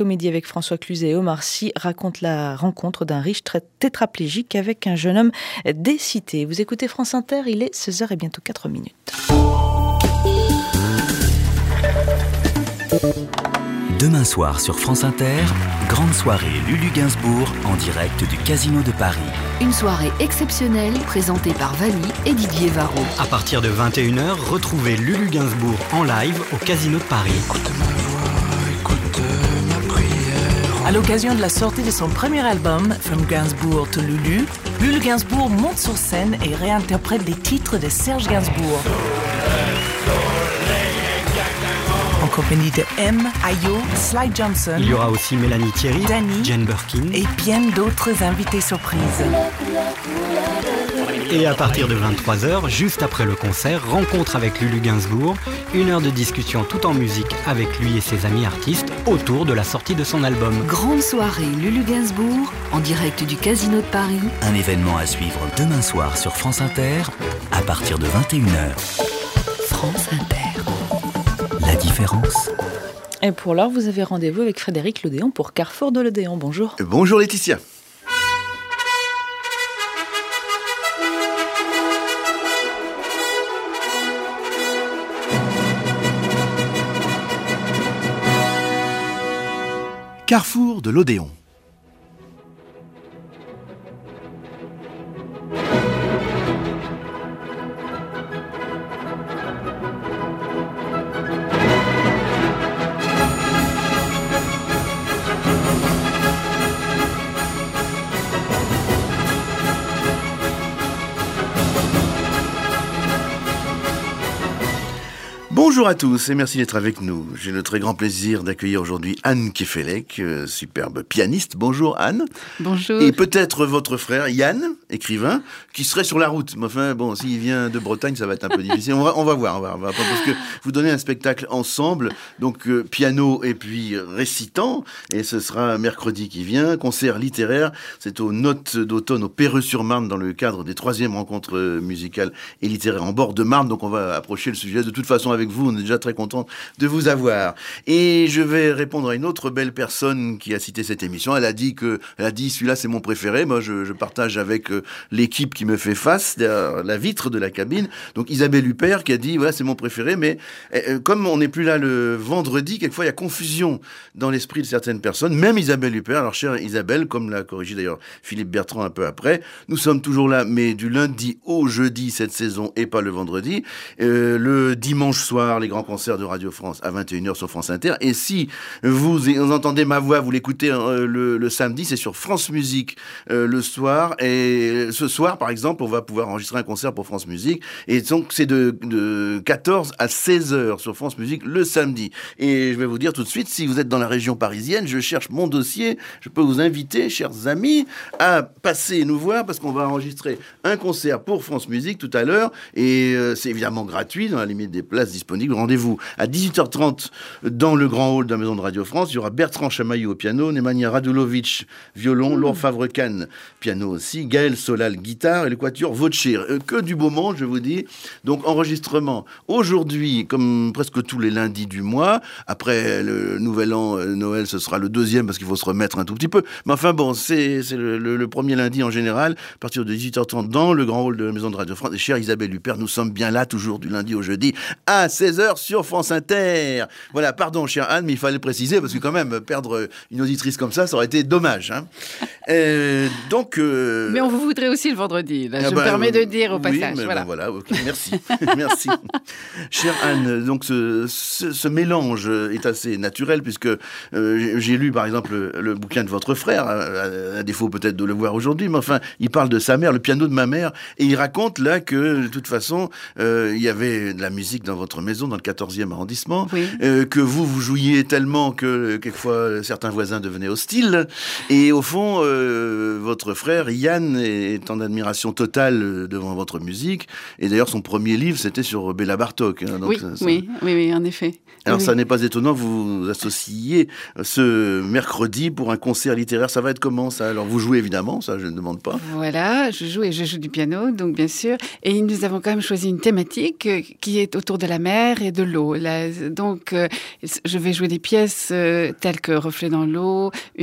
comédie avec François Cluzet et Omar Sy raconte la rencontre d'un riche tétraplégique avec un jeune homme des cités. Vous écoutez France Inter, il est 16h et bientôt 4 minutes. Demain soir sur France Inter, grande soirée Lulu Gainsbourg en direct du Casino de Paris. Une soirée exceptionnelle présentée par Vali et Didier Varro. À partir de 21h, retrouvez Lulu Gainsbourg en live au Casino de Paris. Écoute ma voix, écoute ma prière. À l'occasion de la sortie de son premier album, From Gainsbourg to Lulu, Lulu Gainsbourg monte sur scène et réinterprète des titres de Serge Gainsbourg. En compagnie de M, Ayo, Sly Johnson. Il y aura aussi Mélanie Thierry, Danny, Jane Birkin et bien d'autres invités surprises. Et à partir de 23h, juste après le concert, rencontre avec Lulu Gainsbourg, 1 heure de discussion tout en musique avec lui et ses amis artistes autour de la sortie de son album. Grande soirée Lulu Gainsbourg en direct du Casino de Paris. Un événement à suivre demain soir sur France Inter à partir de 21h. France Inter. La différence. Et pour l'heure, vous avez rendez-vous avec Frédéric Lodéon pour Carrefour de l'Odéon. Bonjour. Bonjour Laetitia. Carrefour de l'Odéon. Bonjour à tous et merci d'être avec nous. J'ai le très grand plaisir d'accueillir aujourd'hui Anne Kefelec, superbe pianiste. Bonjour Anne. Bonjour. Et peut-être votre frère Yann, écrivain, qui serait sur la route. Mais enfin, bon, s'il vient de Bretagne, ça va être un peu difficile. On va voir, parce que vous donnez un spectacle ensemble, donc piano et puis récitant, et ce sera mercredi qui vient, concert littéraire. C'est aux Notes d'automne au Perreux-sur-Marne dans le cadre des 3e rencontres musicales et littéraires en bord de Marne. Donc on va approcher le sujet de toute façon avec vous. On est déjà très content de vous avoir. Et je vais répondre à une autre belle personne qui a cité cette émission. Elle a dit celui-là c'est mon préféré. Moi je partage avec l'équipe qui me fait face derrière la vitre de la cabine. Donc Isabelle Huppert qui a dit voilà c'est mon préféré. Mais comme on n'est plus là le vendredi, quelquefois il y a confusion dans l'esprit de certaines personnes. Même Isabelle Huppert. Alors chère Isabelle, comme l'a corrigé d'ailleurs Philippe Bertrand un peu après, nous sommes toujours là, mais du lundi au jeudi cette saison et pas le vendredi. Le dimanche soir, les grands concerts de Radio France à 21h sur France Inter. Et si vous entendez ma voix, vous l'écoutez le samedi, c'est sur France Musique le soir. Et ce soir, par exemple, on va pouvoir enregistrer un concert pour France Musique. Et donc, c'est de 14 à 16h sur France Musique le samedi. Et je vais vous dire tout de suite, si vous êtes dans la région parisienne, je cherche mon dossier. Je peux vous inviter, chers amis, à passer nous voir parce qu'on va enregistrer un concert pour France Musique tout à l'heure. Et c'est évidemment gratuit, dans la limite des places disponibles. Rendez-vous à 18h30 dans le grand hall de la Maison de Radio France. Il y aura Bertrand Chamaillou au piano, Nemanja Radulovic violon, Laure Favre-Cannes piano aussi, Gaël Solal guitare et le quatuor Voce. Que du beau monde, je vous dis. Donc enregistrement aujourd'hui, comme presque tous les lundis du mois. Après le Nouvel An, Noël, ce sera le 2e parce qu'il faut se remettre un tout petit peu. Mais enfin bon, c'est le premier lundi en général, à partir de 18h30 dans le grand hall de la Maison de Radio France. Et chère Isabelle Huppert, nous sommes bien là toujours du lundi au jeudi à 16h sur France Inter. Voilà, pardon, chère Anne, mais il fallait préciser, parce que quand même, perdre une auditrice comme ça aurait été dommage. Hein. Donc... Mais on vous voudrait aussi le vendredi, là, je me permets de dire au passage. Oui, voilà. Voilà, ok, merci. Merci. Chère Anne, donc ce mélange est assez naturel, puisque j'ai lu, par exemple, le bouquin de votre frère, à défaut peut-être de le voir aujourd'hui, mais enfin, il parle de sa mère, le piano de ma mère, et il raconte là que, de toute façon, il y avait de la musique dans votre maison, dans le 14e arrondissement, oui. Que vous jouiez tellement que quelquefois certains voisins devenaient hostiles, et au fond, votre frère Yann est en admiration totale devant votre musique. Et d'ailleurs, son premier livre, c'était sur Béla Bartók. Hein, donc oui, en effet. Alors, oui. Ça n'est pas étonnant, vous vous associez ce mercredi pour un concert littéraire. Ça va être comment, ça? Alors, vous jouez évidemment, ça, je ne demande pas. Voilà, je joue du piano, donc bien sûr. Et nous avons quand même choisi une thématique qui est autour de la mer et de l'eau. Donc, je vais jouer des pièces telles que Reflets dans l'eau,